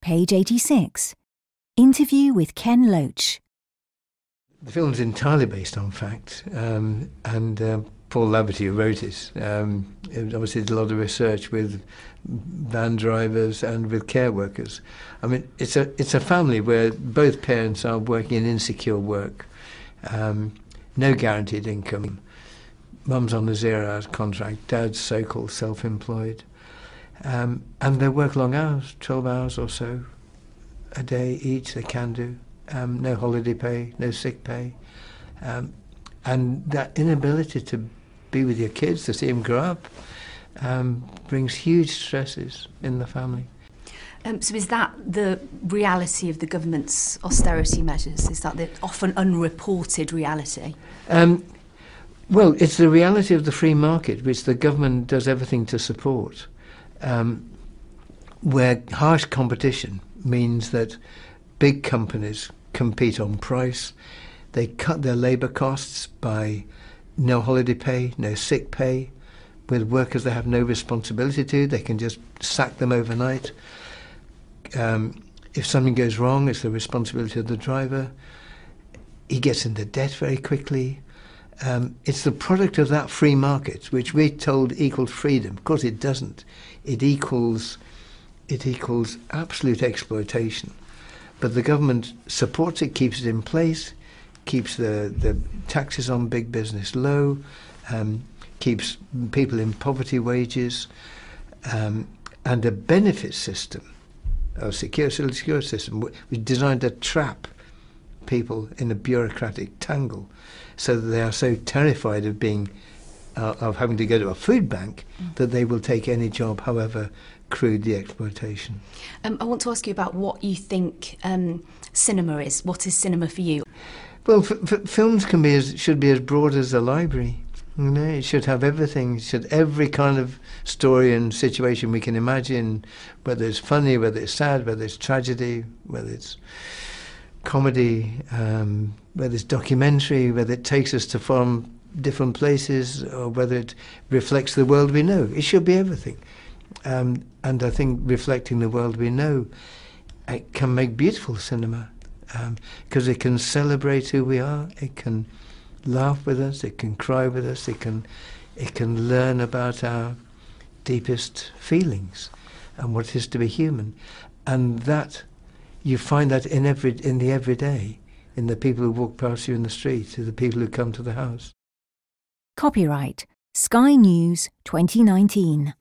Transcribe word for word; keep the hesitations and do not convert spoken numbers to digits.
Page eighty-six. Interview with Ken Loach. The film's entirely based on fact, um, and uh, Paul Laverty, who wrote it, um, obviously did a lot of research with van drivers and with care workers. I mean, it's a it's a family where both parents are working in insecure work, um, no guaranteed income. Mum's on a zero-hours contract, dad's so-called self-employed, um, and they work long hours, twelve hours or so a day each. They can do. Um, no holiday pay, no sick pay, um, and that inability to be with your kids, to see them grow up, um, brings huge stresses in the family. Um, so is that the reality of the government's austerity measures? Is that the often unreported reality? Um, well, it's the reality of the free market, which the government does everything to support, um, where harsh competition means that big companies compete on price. They cut their labour costs by no holiday pay, no sick pay. With workers they have no responsibility to, they can just sack them overnight. Um, if something goes wrong, it's the responsibility of the driver. He gets into debt very quickly. Um, it's the product of that free market, which we're told equals freedom. Of course it doesn't. It equals, it equals absolute exploitation. But the government supports it, keeps it in place, keeps the, the taxes on big business low, um, keeps people in poverty wages, um, and a benefit system, a secure, secure system, which is designed to trap people in a bureaucratic tangle, so that they are so terrified of being, uh, of having to go to a food bank, mm. that they will take any job, however crude the exploitation. Um, I want to ask you about what you think um, cinema is. What is cinema for you? Well, f- f- films can be as, should be as broad as a library. You know, it should have everything. It should every kind of story and situation we can imagine, whether it's funny, whether it's sad, whether it's tragedy, whether it's comedy, um, whether it's documentary, whether it takes us to from different places, or whether it reflects the world we know. It should be everything. Um, and I think reflecting the world we know, it can make beautiful cinema, because um, it can celebrate who we are, it can laugh with us, it can cry with us, it can it can learn about our deepest feelings and what it is to be human. And that, you find that in every in the everyday, in the people who walk past you in the street, to the people who come to the house. Copyright Sky News twenty nineteen.